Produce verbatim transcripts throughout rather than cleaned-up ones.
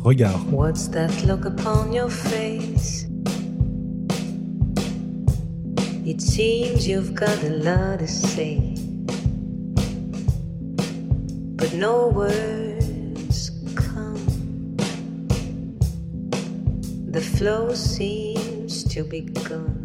regard. What's that look upon your face? It seems you've got a lot to say, but no words come. The flow seems to be gone.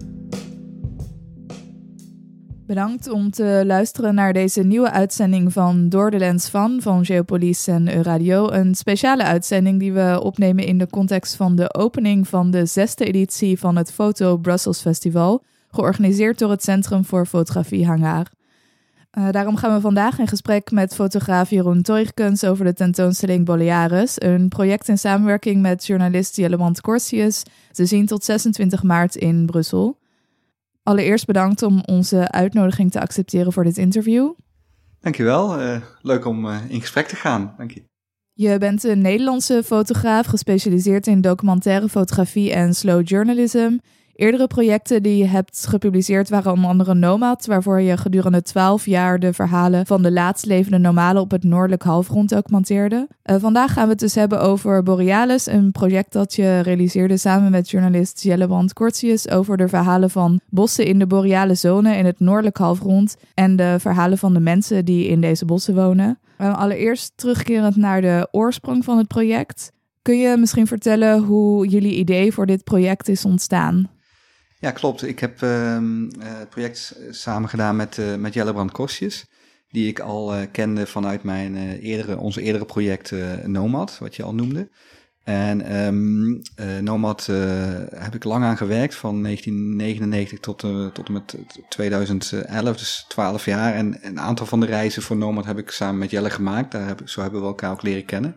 Bedankt om te luisteren naar deze nieuwe uitzending van Door de Lens van, van Geopolis en Euradio. Een speciale uitzending die we opnemen in de context van de opening van de zesde editie van het Foto Brussels Festival, georganiseerd door het Centrum voor Fotografie Hangar. Uh, daarom gaan we vandaag in gesprek met fotograaf Jeroen Teugkens over de tentoonstelling Borealis, een project in samenwerking met journalist Jellebrand Corsius, te zien tot zesentwintig maart in Brussel. Allereerst bedankt om onze uitnodiging te accepteren voor dit interview. Dankjewel, uh, leuk om uh, in gesprek te gaan. Dank je. Je bent een Nederlandse fotograaf, gespecialiseerd in documentaire fotografie en slow journalism. Eerdere projecten die je hebt gepubliceerd waren onder andere Nomad, waarvoor je gedurende twaalf jaar de verhalen van de laatstlevende nomalen op het noordelijk halfrond documenteerde. Uh, vandaag gaan we het dus hebben over Borealis, een project dat je realiseerde samen met journalist Jellebrand Corsius over de verhalen van bossen in de boreale zone in het noordelijk halfrond en de verhalen van de mensen die in deze bossen wonen. Uh, allereerst terugkerend naar de oorsprong van het project. Kun je misschien vertellen hoe jullie idee voor dit project is ontstaan? Ja, klopt. Ik heb uh, het project samen gedaan met, uh, met Jellebrand Corsius, die ik al uh, kende vanuit mijn, uh, eerdere, onze eerdere project uh, Nomad, wat je al noemde. En um, uh, Nomad uh, heb ik lang aan gewerkt, van negentien negenennegentig tot, uh, tot en met tweeduizend elf, dus twaalf jaar. En een aantal van de reizen voor Nomad heb ik samen met Jelle gemaakt. Daar heb ik, zo hebben we elkaar ook leren kennen.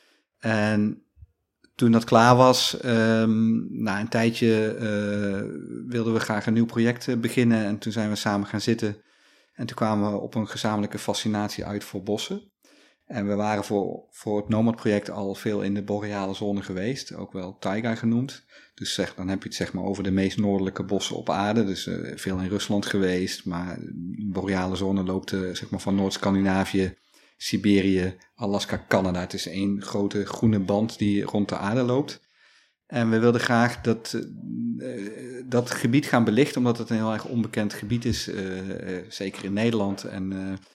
En toen dat klaar was, um, na een tijdje uh, wilden we graag een nieuw project beginnen. En toen zijn we samen gaan zitten. En toen kwamen we op een gezamenlijke fascinatie uit voor bossen. En we waren voor, voor het Nomad-project al veel in de boreale zone geweest. Ook wel taiga genoemd. Dus zeg, dan heb je het zeg maar over de meest noordelijke bossen op aarde. Dus uh, veel in Rusland geweest. Maar de boreale zone loopt uh, zeg maar van Noord-Scandinavië, Siberië, Alaska, Canada. Het is één grote groene band die rond de aarde loopt. En we wilden graag dat, uh, dat gebied gaan belichten, omdat het een heel erg onbekend gebied is, uh, uh, zeker in Nederland. En,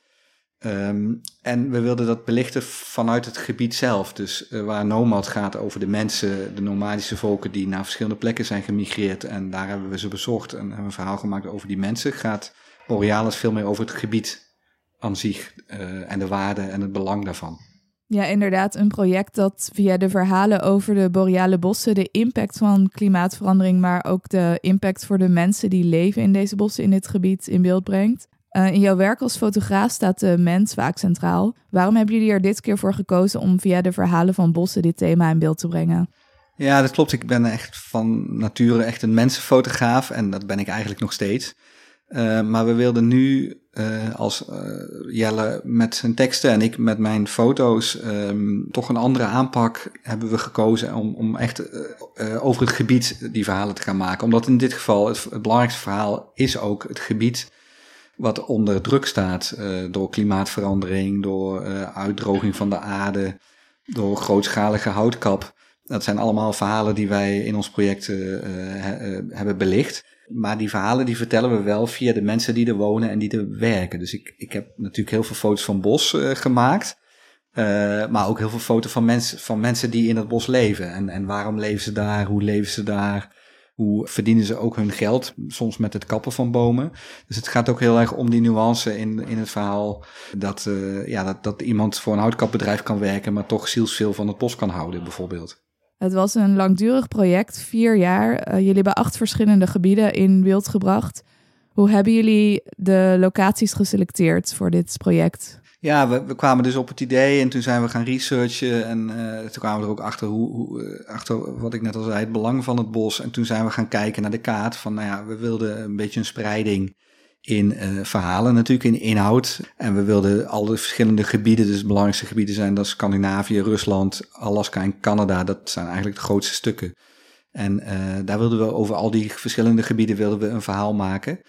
uh, um, en we wilden dat belichten vanuit het gebied zelf. Dus uh, waar Nomad gaat over de mensen, de nomadische volken die naar verschillende plekken zijn gemigreerd. En daar hebben we ze bezocht en hebben een verhaal gemaakt over die mensen. Gaat Borealis veel meer over het gebied aan zich uh, en de waarde en het belang daarvan. Ja, inderdaad, een project dat via de verhalen over de boreale bossen de impact van klimaatverandering, maar ook de impact voor de mensen die leven in deze bossen in dit gebied in beeld brengt. Uh, in jouw werk als fotograaf staat de mens vaak centraal. Waarom hebben jullie er dit keer voor gekozen om via de verhalen van bossen dit thema in beeld te brengen? Ja, dat klopt. Ik ben echt van nature echt een mensenfotograaf en dat ben ik eigenlijk nog steeds. Uh, maar we wilden nu, uh, als uh, Jelle met zijn teksten en ik met mijn foto's, um, toch een andere aanpak hebben we gekozen om, om echt uh, uh, over het gebied die verhalen te gaan maken. Omdat in dit geval het, het belangrijkste verhaal is ook het gebied wat onder druk staat uh, door klimaatverandering, door uh, uitdroging van de aarde, door grootschalige houtkap. Dat zijn allemaal verhalen die wij in ons project uh, he, uh, hebben belicht. Maar die verhalen die vertellen we wel via de mensen die er wonen en die er werken. Dus ik, ik heb natuurlijk heel veel foto's van bos uh, gemaakt. Uh, maar ook heel veel foto's van, mens, van mensen die in het bos leven. En, en waarom leven ze daar? Hoe leven ze daar? Hoe verdienen ze ook hun geld? Soms met het kappen van bomen. Dus het gaat ook heel erg om die nuance in, in het verhaal. Dat, uh, ja, dat, dat iemand voor een houtkapbedrijf kan werken, maar toch zielsveel van het bos kan houden bijvoorbeeld. Het was een langdurig project, vier jaar. Uh, jullie hebben acht verschillende gebieden in beeld gebracht. Hoe hebben jullie de locaties geselecteerd voor dit project? Ja, we, we kwamen dus op het idee en toen zijn we gaan researchen. En uh, toen kwamen we er ook achter, hoe, hoe, achter wat ik net al zei, het belang van het bos. En toen zijn we gaan kijken naar de kaart van, nou ja, we wilden een beetje een spreiding in uh, verhalen, natuurlijk in inhoud. En we wilden al de verschillende gebieden, dus de belangrijkste gebieden zijn dat Scandinavië, Rusland, Alaska en Canada. Dat zijn eigenlijk de grootste stukken. En uh, daar wilden we over al die verschillende gebieden wilden we een verhaal maken.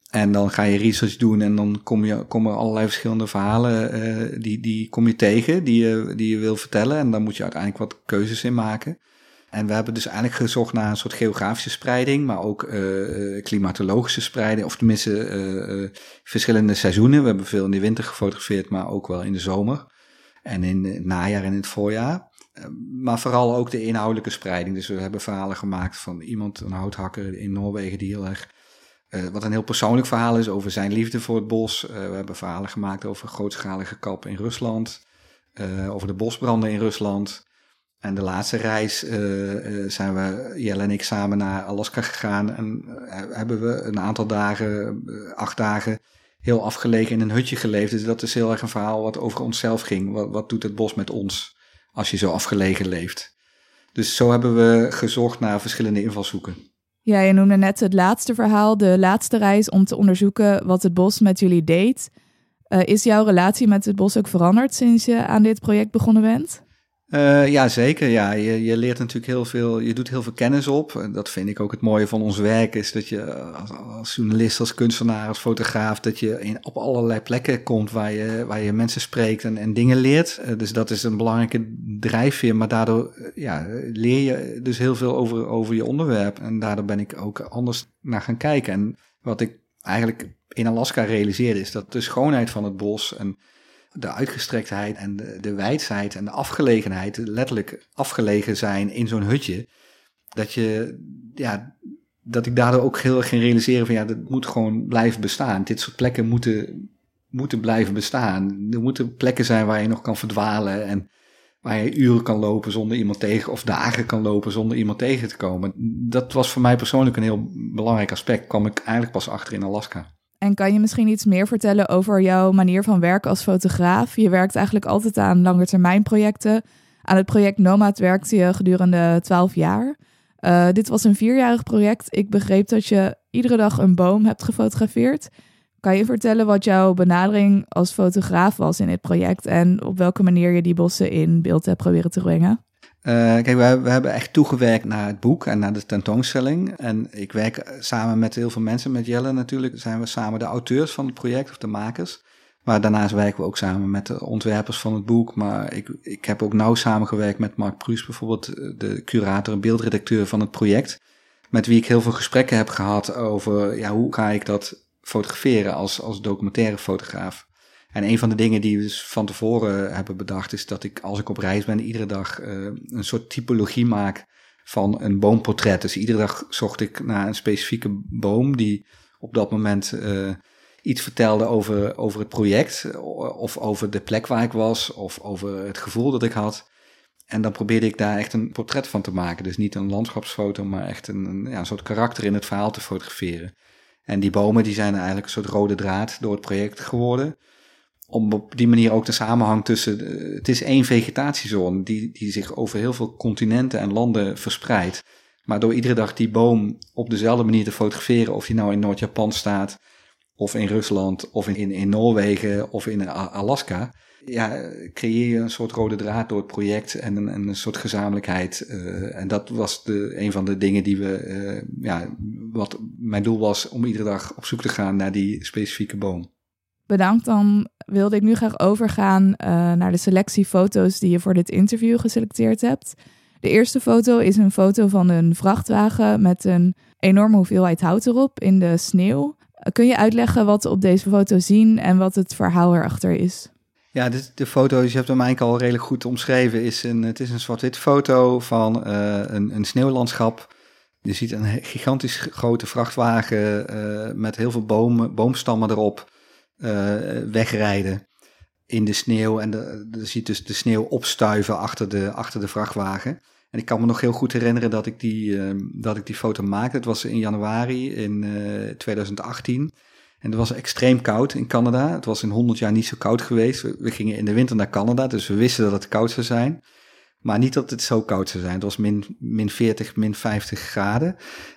En dan ga je research doen en dan kom je, komen allerlei verschillende verhalen uh, die, die kom je tegen, die je, die je wil vertellen. En dan moet je uiteindelijk wat keuzes in maken. En we hebben dus eigenlijk gezocht naar een soort geografische spreiding, maar ook uh, klimatologische spreiding, of tenminste uh, uh, verschillende seizoenen. We hebben veel in de winter gefotografeerd, maar ook wel in de zomer en in het najaar en in het voorjaar. Uh, maar vooral ook de inhoudelijke spreiding. Dus we hebben verhalen gemaakt van iemand, een houthakker in Noorwegen, die heel erg, uh, wat een heel persoonlijk verhaal is over zijn liefde voor het bos. Uh, we hebben verhalen gemaakt over grootschalige kappen in Rusland, uh, over de bosbranden in Rusland. En de laatste reis uh, uh, zijn we, Jelle en ik, samen naar Alaska gegaan. En uh, hebben we een aantal dagen, uh, acht dagen, heel afgelegen in een hutje geleefd. Dus dat is heel erg een verhaal wat over onszelf ging. Wat, wat doet het bos met ons als je zo afgelegen leeft? Dus zo hebben we gezocht naar verschillende invalshoeken. Ja, je noemde net het laatste verhaal, de laatste reis om te onderzoeken wat het bos met jullie deed. Uh, is jouw relatie met het bos ook veranderd sinds je aan dit project begonnen bent? Uh, ja, zeker. Ja. Je, je leert natuurlijk heel veel, je doet heel veel kennis op. Dat vind ik ook het mooie van ons werk, is dat je als, als journalist, als kunstenaar, als fotograaf, dat je in, op allerlei plekken komt waar je, waar je mensen spreekt en, en dingen leert. Uh, dus dat is een belangrijke drijfveer, maar daardoor uh, ja, leer je dus heel veel over, over je onderwerp. En daardoor ben ik ook anders naar gaan kijken. En wat ik eigenlijk in Alaska realiseerde, is dat de schoonheid van het bos en de uitgestrektheid en de, de wijsheid en de afgelegenheid, letterlijk afgelegen zijn in zo'n hutje, dat je, ja, dat ik daardoor ook heel erg ging realiseren van ja, dat moet gewoon blijven bestaan. Dit soort plekken moeten, moeten blijven bestaan. Er moeten plekken zijn waar je nog kan verdwalen en waar je uren kan lopen zonder iemand tegen, of dagen kan lopen zonder iemand tegen te komen. Dat was voor mij persoonlijk een heel belangrijk aspect. Kwam ik eigenlijk pas achter in Alaska. En kan je misschien iets meer vertellen over jouw manier van werken als fotograaf? Je werkt eigenlijk altijd aan langetermijnprojecten. Aan het project Nomad werkte je gedurende twaalf jaar. Uh, dit was een vierjarig project. Ik begreep dat je iedere dag een boom hebt gefotografeerd. Kan je vertellen wat jouw benadering als fotograaf was in dit project en op welke manier je die bossen in beeld hebt proberen te brengen? Uh, kijk, we, we hebben echt toegewerkt naar het boek en naar de tentoonstelling. En ik werk samen met heel veel mensen, met Jelle natuurlijk, zijn we samen de auteurs van het project of de makers. Maar daarnaast werken we ook samen met de ontwerpers van het boek. Maar ik, ik heb ook nauw samengewerkt met Mark Pruus, bijvoorbeeld de curator en beeldredacteur van het project. Met wie ik heel veel gesprekken heb gehad over ja, hoe ga ik dat fotograferen als, als documentaire fotograaf. En een van de dingen die we dus van tevoren hebben bedacht is dat ik als ik op reis ben iedere dag uh, een soort typologie maak van een boomportret. Dus iedere dag zocht ik naar een specifieke boom die op dat moment uh, iets vertelde over, over het project of over de plek waar ik was of over het gevoel dat ik had. En dan probeerde ik daar echt een portret van te maken. Dus niet een landschapsfoto, maar echt een, een, ja, een soort karakter in het verhaal te fotograferen. En die bomen die zijn eigenlijk een soort rode draad door het project geworden. Om op die manier ook de samenhang tussen, de, het is één vegetatiezone die, die zich over heel veel continenten en landen verspreidt. Maar door iedere dag die boom op dezelfde manier te fotograferen, of die nou in Noord-Japan staat, of in Rusland, of in, in, in Noorwegen, of in Alaska, ja, creëer je een soort rode draad door het project en een, een soort gezamenlijkheid. Uh, en dat was de, een van de dingen die we, uh, ja, wat mijn doel was om iedere dag op zoek te gaan naar die specifieke boom. Bedankt, dan wilde ik nu graag overgaan uh, naar de selectie foto's die je voor dit interview geselecteerd hebt. De eerste foto is een foto van een vrachtwagen met een enorme hoeveelheid hout erop in de sneeuw. Uh, kun je uitleggen wat we op deze foto zien en wat het verhaal erachter is? Ja, de, de foto, je hebt hem eigenlijk al redelijk goed omschreven, is een, het is een zwart-wit foto van uh, een, een sneeuwlandschap. Je ziet een gigantisch grote vrachtwagen uh, met heel veel bomen, boomstammen erop. Uh, wegrijden in de sneeuw en de, je ziet dus de sneeuw opstuiven achter de, achter de vrachtwagen. En ik kan me nog heel goed herinneren dat ik die, uh, dat ik die foto maakte. Het was in januari in uh, twintig achttien en het was extreem koud in Canada. Het was in honderd jaar niet zo koud geweest. We, we gingen in de winter naar Canada, dus we wisten dat het koud zou zijn. Maar niet dat het zo koud zou zijn. Het was min, min veertig, min vijftig graden.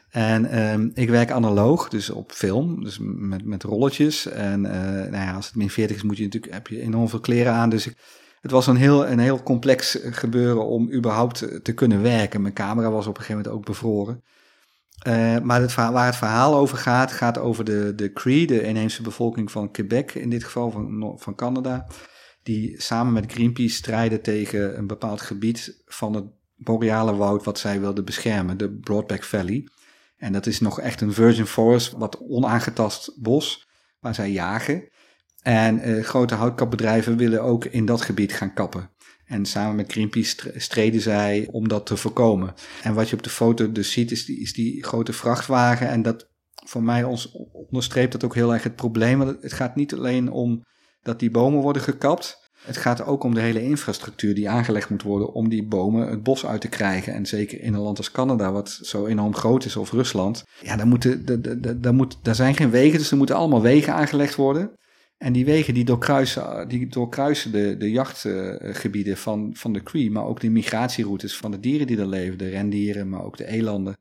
En um, ik werk analoog, dus op film, dus met, met rolletjes. En uh, nou ja, als het min veertig is, moet je natuurlijk, heb je enorm veel kleren aan. Dus ik, het was een heel, een heel complex gebeuren om überhaupt te kunnen werken. Mijn camera was op een gegeven moment ook bevroren. Uh, maar het verhaal, waar het verhaal over gaat, gaat over de, de Cree, de inheemse bevolking van Quebec, in dit geval van, van Canada, die samen met Greenpeace strijden tegen een bepaald gebied van het boreale woud wat zij wilden beschermen, de Broadback Valley. En dat is nog echt een virgin forest, wat onaangetast bos, waar zij jagen. En uh, grote houtkapbedrijven willen ook in dat gebied gaan kappen. En samen met Greenpeace streden zij om dat te voorkomen. En wat je op de foto dus ziet, is die, is die grote vrachtwagen. En dat voor mij ons, onderstreept dat ook heel erg het probleem. Want het gaat niet alleen om dat die bomen worden gekapt. Het gaat ook om de hele infrastructuur die aangelegd moet worden om die bomen het bos uit te krijgen. En zeker in een land als Canada, wat zo enorm groot is, of Rusland. Ja, daar, moeten, daar, daar, daar, moet, daar zijn geen wegen, dus er moeten allemaal wegen aangelegd worden. En die wegen die doorkruisen, die doorkruisen de, de jachtgebieden van, van de Cree, maar ook de migratieroutes van de dieren die er leven, de rendieren, maar ook de elanden.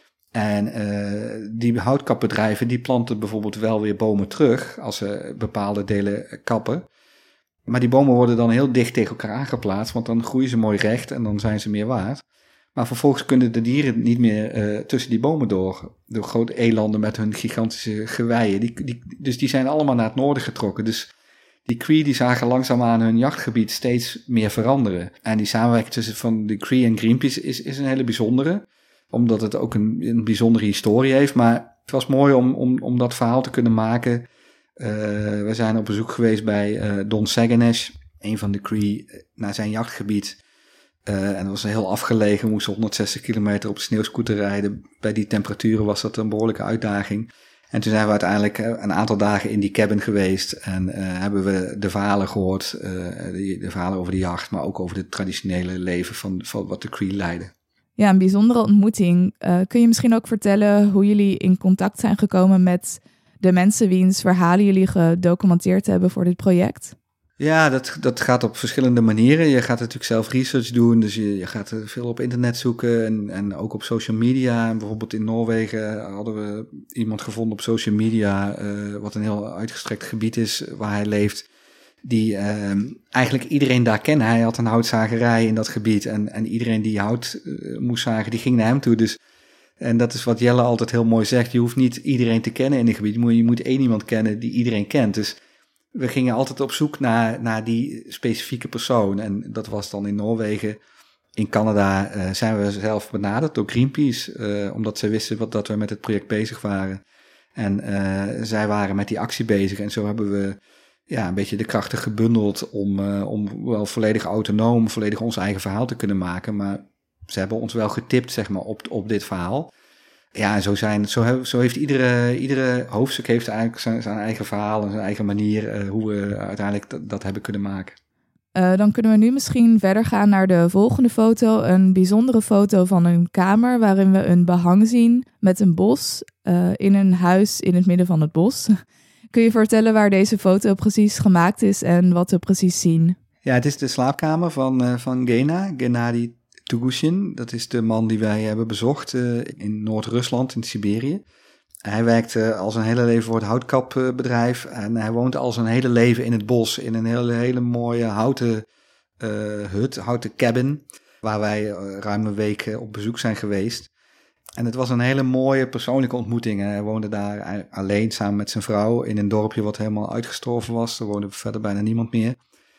En uh, die houtkapbedrijven die planten bijvoorbeeld wel weer bomen terug als ze bepaalde delen kappen. Maar die bomen worden dan heel dicht tegen elkaar aangeplaatst, want dan groeien ze mooi recht en dan zijn ze meer waard. Maar vervolgens kunnen de dieren niet meer uh, tussen die bomen door. De grote elanden met hun gigantische geweien. Die, die, dus die zijn allemaal naar het noorden getrokken. Dus die Cree die zagen langzaamaan hun jachtgebied steeds meer veranderen. En die samenwerking tussen van de Cree en Greenpeace is, is een hele bijzondere. Omdat het ook een, een bijzondere historie heeft. Maar het was mooi om, om, om dat verhaal te kunnen maken. Uh, we zijn op bezoek geweest bij uh, Don Saganesh, een van de Cree, naar zijn jachtgebied. Uh, en dat was heel afgelegen, we moesten honderdzestig kilometer op de sneeuwscooter rijden. Bij die temperaturen was dat een behoorlijke uitdaging. En toen zijn we uiteindelijk een aantal dagen in die cabin geweest. En uh, hebben we de verhalen gehoord, uh, de, de verhalen over de jacht, maar ook over het traditionele leven van, van wat de Cree leiden. Ja, een bijzondere ontmoeting. Uh, kun je misschien ook vertellen hoe jullie in contact zijn gekomen met de mensen wiens verhalen jullie gedocumenteerd hebben voor dit project? Ja, dat, dat gaat op verschillende manieren. Je gaat natuurlijk zelf research doen, dus je, je gaat veel op internet zoeken en, en ook op social media. En bijvoorbeeld in Noorwegen hadden we iemand gevonden op social media, uh, wat een heel uitgestrekt gebied is waar hij leeft, die uh, eigenlijk iedereen daar kende. Hij had een houtzagerij in dat gebied en, en iedereen die hout uh, moest zagen, die ging naar hem toe. Dus, en dat is wat Jelle altijd heel mooi zegt, je hoeft niet iedereen te kennen in een gebied, je moet, je moet één iemand kennen die iedereen kent. Dus we gingen altijd op zoek naar, naar die specifieke persoon. En dat was dan in Noorwegen. In Canada uh, zijn we zelf benaderd door Greenpeace. Uh, omdat ze wisten wat, dat we met het project bezig waren. En uh, zij waren met die actie bezig. En zo hebben we ja, een beetje de krachten gebundeld om, uh, om wel volledig autonoom, volledig ons eigen verhaal te kunnen maken. Maar ze hebben ons wel getipt, zeg maar, op, op dit verhaal. Ja, en zo, zijn, zo, he, zo heeft iedere, iedere hoofdstuk heeft eigenlijk zijn, zijn eigen verhaal en zijn eigen manier uh, hoe we uiteindelijk dat, dat hebben kunnen maken. Uh, dan kunnen we nu misschien verder gaan naar de volgende foto. Een bijzondere foto van een kamer waarin we een behang zien met een bos uh, in een huis in het midden van het bos. Kun je vertellen waar deze foto precies gemaakt is en wat we precies zien? Ja, het is de slaapkamer van, uh, van Gena, Gennady Tugushin. Dat is de man die wij hebben bezocht uh, in Noord-Rusland, in Siberië. Hij werkt uh, al zijn hele leven voor het houtkapbedrijf en hij woont al zijn hele leven in het bos, in een hele, hele mooie houten uh, hut, houten cabin, waar wij uh, ruim een week uh, op bezoek zijn geweest. En het was een hele mooie persoonlijke ontmoeting. Hij woonde daar alleen samen met zijn vrouw in een dorpje wat helemaal uitgestorven was. Er woonde verder bijna niemand meer.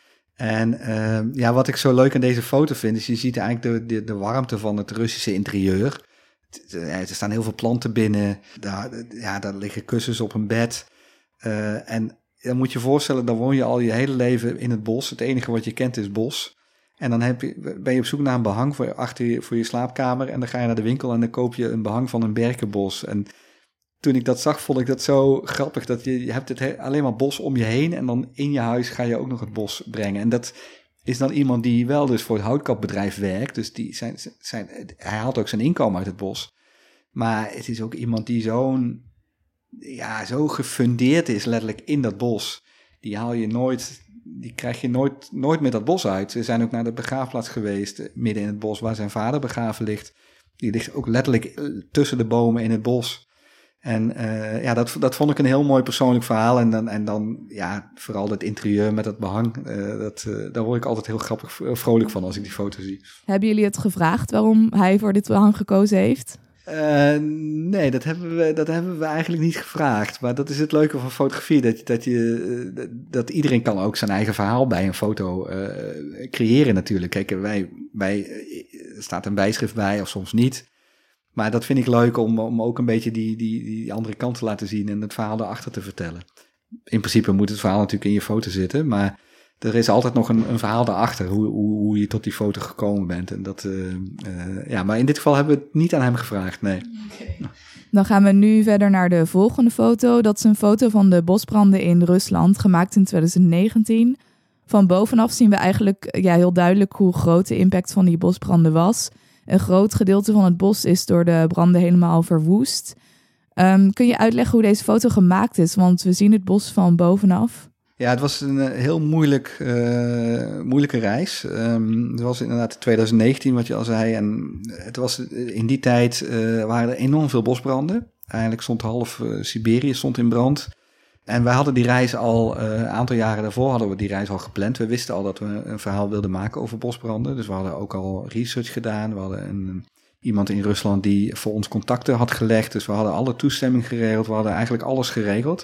En uh, ja, wat ik zo leuk aan deze foto vind, is je ziet eigenlijk de, de, de warmte van het Russische interieur. Er staan heel veel planten binnen, daar, ja, daar liggen kussens op een bed. Uh, en dan moet je je voorstellen, dan woon je al je hele leven in het bos. Het enige wat je kent is bos. En dan heb je, ben je op zoek naar een behang voor, achter je, voor je slaapkamer. En dan ga je naar de winkel en dan koop je een behang van een berkenbos. En toen ik dat zag, vond ik dat zo grappig. Dat je, je hebt het he, alleen maar bos om je heen en dan in je huis ga je ook nog het bos brengen. En dat is dan iemand die wel dus voor het houtkapbedrijf werkt. Dus die zijn, zijn, hij haalt ook zijn inkomen uit het bos. Maar het is ook iemand die zo'n, ja, zo gefundeerd is letterlijk in dat bos. Die haal je nooit, die krijg je nooit, nooit meer dat bos uit. We zijn ook naar de begraafplaats geweest, midden in het bos, waar zijn vader begraven ligt. Die ligt ook letterlijk tussen de bomen in het bos. En uh, ja, dat, dat vond ik een heel mooi persoonlijk verhaal. En dan, en dan ja, vooral dat interieur met dat behang. Uh, dat, uh, daar word ik altijd heel grappig vrolijk van als ik die foto zie. Hebben jullie het gevraagd waarom hij voor dit behang gekozen heeft? Uh, nee, dat hebben, we, dat hebben we eigenlijk niet gevraagd. Maar dat is het leuke van fotografie. Dat, dat, je, dat iedereen kan ook zijn eigen verhaal bij een foto uh, creëren natuurlijk. Kijk, wij, wij, er staat een bijschrift bij of soms niet. Maar dat vind ik leuk om, om ook een beetje die, die, die andere kant te laten zien en het verhaal erachter te vertellen. In principe moet het verhaal natuurlijk in je foto zitten, maar er is altijd nog een, een verhaal daarachter, hoe, hoe, hoe je tot die foto gekomen bent. En dat, uh, uh, ja, maar in dit geval hebben we het niet aan hem gevraagd, nee. Okay. Dan gaan we nu verder naar de volgende foto. Dat is een foto van de bosbranden in Rusland, gemaakt in twintig negentien. Van bovenaf zien we eigenlijk ja, heel duidelijk hoe groot de impact van die bosbranden was. Een groot gedeelte van het bos is door de branden helemaal verwoest. Um, kun je uitleggen hoe deze foto gemaakt is? Want we zien het bos van bovenaf. Ja, het was een uh, heel moeilijk, uh, moeilijke reis. Um, het was inderdaad twintig negentien, wat je al zei. En het was in die tijd uh, waren er enorm veel bosbranden. Eigenlijk stond half uh, Siberië stond in brand. En wij hadden die reis al, uh, een aantal jaren daarvoor hadden we die reis al gepland. We wisten al dat we een verhaal wilden maken over bosbranden. Dus we hadden ook al research gedaan. We hadden een, iemand in Rusland die voor ons contacten had gelegd. Dus we hadden alle toestemming geregeld. We hadden eigenlijk alles geregeld.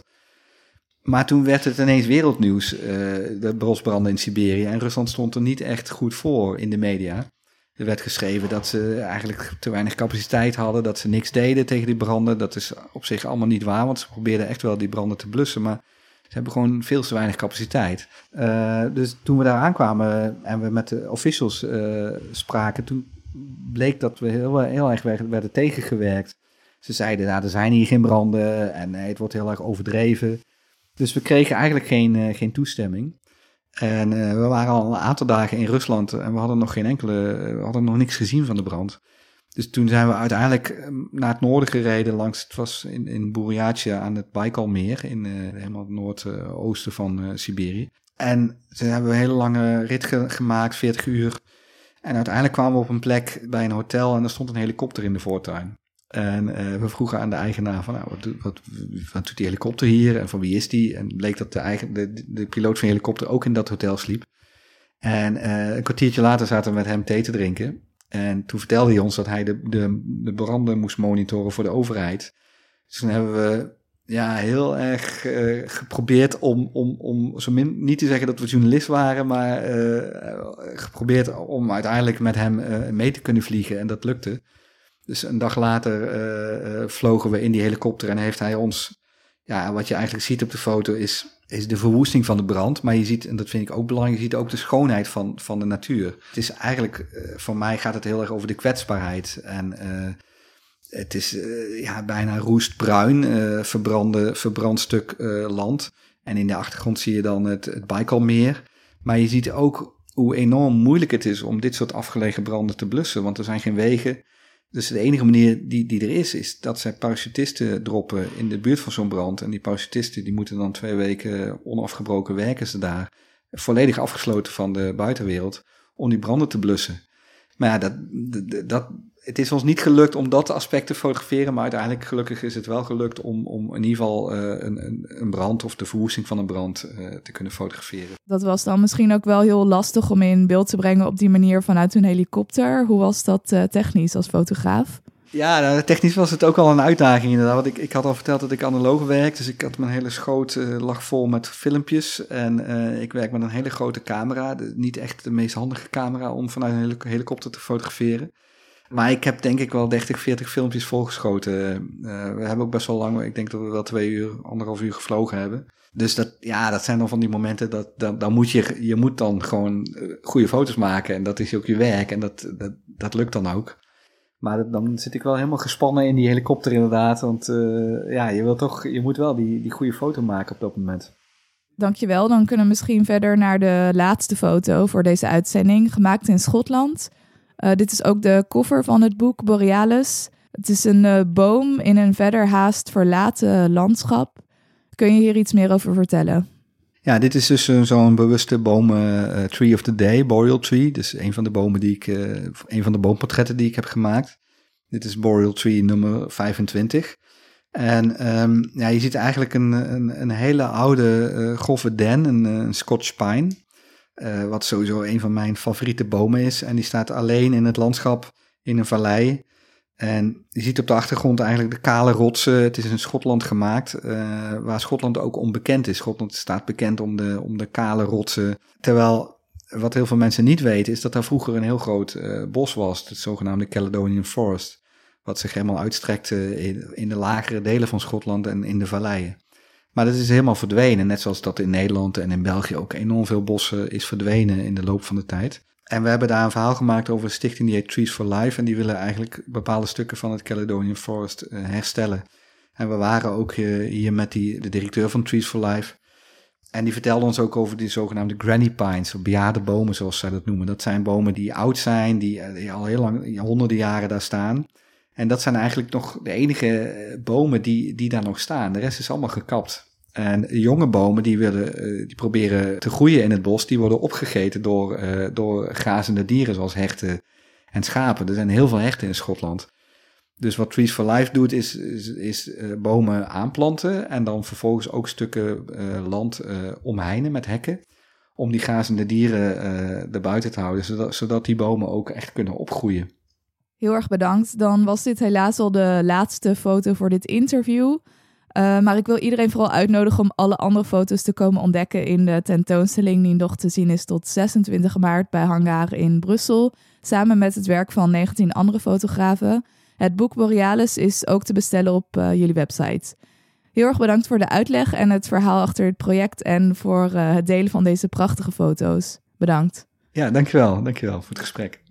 Maar toen werd het ineens wereldnieuws, uh, de bosbranden in Siberië. En Rusland stond er niet echt goed voor in de media. Er werd geschreven dat ze eigenlijk te weinig capaciteit hadden, dat ze niks deden tegen die branden. Dat is op zich allemaal niet waar, want ze probeerden echt wel die branden te blussen, maar ze hebben gewoon veel te weinig capaciteit. Uh, dus toen we daar aankwamen en we met de officials uh, spraken, toen bleek dat we heel, heel erg werden tegengewerkt. Ze zeiden, nou, er zijn hier geen branden en nee, het wordt heel erg overdreven. Dus we kregen eigenlijk geen, uh, geen toestemming. En uh, we waren al een aantal dagen in Rusland en we hadden nog geen enkele, we hadden nog niks gezien van de brand. Dus toen zijn we uiteindelijk naar het noorden gereden, langs, het was in, in Buryatia aan het Baikalmeer, in uh, helemaal het noordoosten van uh, Siberië. En toen hebben we een hele lange rit ge- gemaakt, veertig uur. En uiteindelijk kwamen we op een plek bij een hotel en er stond een helikopter in de voortuin. En uh, we vroegen aan de eigenaar van, nou, wat, doet, wat, wat doet die helikopter hier en van wie is die? En bleek dat de, eigen, de, de piloot van de helikopter ook in dat hotel sliep. En uh, een kwartiertje later zaten we met hem thee te drinken. En toen vertelde hij ons dat hij de, de, de branden moest monitoren voor de overheid. Dus toen hebben we ja, heel erg uh, geprobeerd om, om, om zo min, niet te zeggen dat we journalist waren, maar uh, geprobeerd om uiteindelijk met hem uh, mee te kunnen vliegen. En dat lukte. Dus een dag later uh, uh, vlogen we in die helikopter en heeft hij ons, ja, wat je eigenlijk ziet op de foto is, is de verwoesting van de brand. Maar je ziet, en dat vind ik ook belangrijk, je ziet ook de schoonheid van, van de natuur. Het is eigenlijk, uh, voor mij gaat het heel erg over de kwetsbaarheid. En uh, het is uh, ja, bijna roestbruin, uh, verbrande, verbrand stuk uh, land. En in de achtergrond zie je dan het, het Baikalmeer. Maar je ziet ook hoe enorm moeilijk het is om dit soort afgelegen branden te blussen. Want er zijn geen wegen. Dus de enige manier die, die er is, is dat zij parachutisten droppen in de buurt van zo'n brand. En die parachutisten die moeten dan twee weken onafgebroken werken ze daar. Volledig afgesloten van de buitenwereld om die branden te blussen. Maar ja, dat, dat, dat, het is ons niet gelukt om dat aspect te fotograferen. Maar uiteindelijk gelukkig is het wel gelukt om, om in ieder geval uh, een, een, een brand of de verwoesting van een brand uh, te kunnen fotograferen. Dat was dan misschien ook wel heel lastig om in beeld te brengen op die manier vanuit een helikopter. Hoe was dat uh, technisch als fotograaf? Ja, nou, technisch was het ook al een uitdaging inderdaad. Want ik, ik had al verteld dat ik analoog werk. Dus ik had mijn hele schoot uh, lag vol met filmpjes. En uh, ik werk met een hele grote camera. De, niet echt de meest handige camera om vanuit een hel- helikopter te fotograferen. Maar ik heb denk ik wel dertig, veertig filmpjes volgeschoten. Uh, we hebben ook best wel lang, ik denk dat we wel twee uur, anderhalf uur gevlogen hebben. Dus dat, ja, dat zijn dan van die momenten dat, dat dan moet je, je moet dan gewoon goede foto's maken. En dat is ook je werk en dat, dat, dat lukt dan ook. Maar dat, dan zit ik wel helemaal gespannen in die helikopter inderdaad. Want uh, ja, je wil toch, je moet wel die, die goede foto maken op dat moment. Dankjewel. Dan kunnen we misschien verder naar de laatste foto voor deze uitzending, gemaakt in Schotland. Uh, dit is ook de cover van het boek Borealis. Het is een uh, boom in een verder haast verlaten landschap. Kun je hier iets meer over vertellen? Ja, dit is dus uh, zo'n bewuste boom, uh, Tree of the Day, Boreal Tree. Dus een van de bomen die ik, uh, een van de boomportretten die ik heb gemaakt. Dit is Boreal Tree nummer vijfentwintig. En um, ja, je ziet eigenlijk een, een, een hele oude uh, grove den, een, een Scotch pine. Uh, wat sowieso een van mijn favoriete bomen is. En die staat alleen in het landschap in een vallei. En je ziet op de achtergrond eigenlijk de kale rotsen. Het is in Schotland gemaakt, uh, waar Schotland ook onbekend is. Schotland staat bekend om de, om de kale rotsen. Terwijl, wat heel veel mensen niet weten, is dat daar vroeger een heel groot uh, bos was. Het zogenaamde Caledonian Forest. Wat zich helemaal uitstrekte in, in de lagere delen van Schotland en in de valleien. Maar dat is helemaal verdwenen. Net zoals dat in Nederland en in België ook enorm veel bossen is verdwenen in de loop van de tijd. En we hebben daar een verhaal gemaakt over een stichting die heet Trees for Life. En die willen eigenlijk bepaalde stukken van het Caledonian Forest uh, herstellen. En we waren ook uh, hier met die, de directeur van Trees for Life. En die vertelde ons ook over die zogenaamde granny pines, of bejaarde bomen zoals zij dat noemen. Dat zijn bomen die oud zijn, die, die al heel lang, honderden jaren daar staan. En dat zijn eigenlijk nog de enige bomen die, die daar nog staan. De rest is allemaal gekapt. En jonge bomen die, willen, die proberen te groeien in het bos, die worden opgegeten door, uh, door grazende dieren zoals herten en schapen. Er zijn heel veel herten in Schotland. Dus wat Trees for Life doet is, is, is uh, bomen aanplanten en dan vervolgens ook stukken uh, land uh, omheinen met hekken. Om die grazende dieren uh, erbuiten te houden, zodat, zodat die bomen ook echt kunnen opgroeien. Heel erg bedankt. Dan was dit helaas al de laatste foto voor dit interview. Uh, maar ik wil iedereen vooral uitnodigen om alle andere foto's te komen ontdekken in de tentoonstelling die nog te zien is tot zesentwintig maart bij Hangar in Brussel. Samen met het werk van negentien andere fotografen. Het boek Borealis is ook te bestellen op uh, jullie website. Heel erg bedankt voor de uitleg en het verhaal achter het project en voor uh, het delen van deze prachtige foto's. Bedankt. Ja, dankjewel. Dankjewel voor het gesprek.